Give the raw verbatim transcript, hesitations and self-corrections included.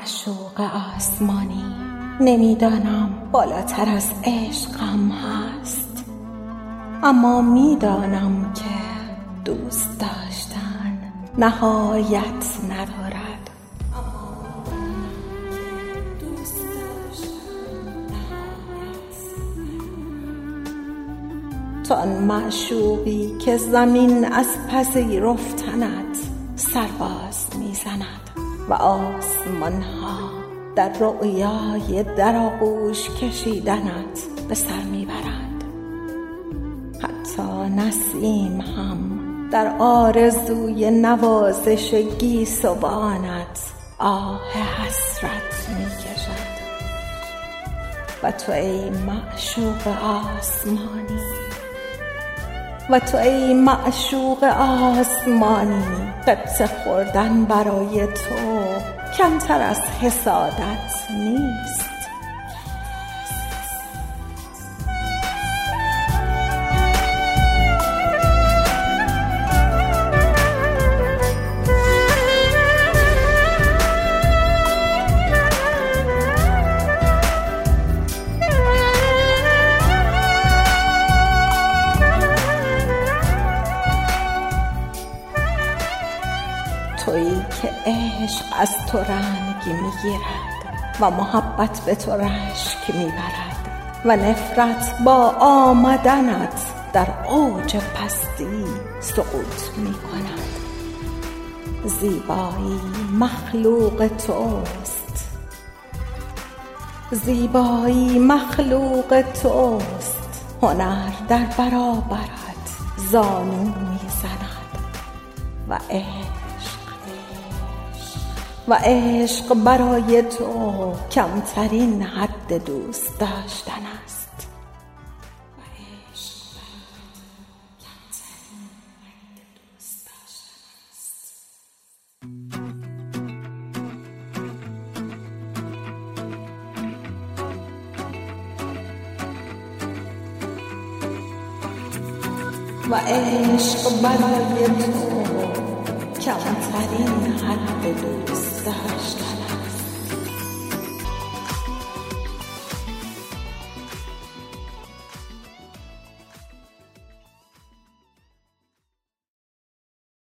معشوق آسمانی، نمیدانم بالاتر از عشقم هست، اما میدانم که دوست داشتن نهایت ندارد. تو آن معشوقی که زمین از پذیرفتنت سرباز میزند و آسمان ها در رؤیای در آغوش کشیدنت به سر میبرند. حتی نسیم هم در آرزوی نوازش گیسوانت آه حسرت میکشد. و تو ای معشوق آسمانی، و تو ای معشوق آسمانی، قطع خوردن برای تو کمتر از حسادت نیست. تویی که عشق از تو رنگ میگیرد و محبت به تو رشک میبرد و نفرت با آمدنت در اوج پستی سقوط میکند. زیبایی مخلوق توست، زیبایی مخلوق توست، هنر در برابرت زانو میزند و عشق و عشق برای تو کمترین حد دوست داشتن است. و عشق کمترین حد دوست داشتن است. و عشق برای تو کمترین حد دوست داشتن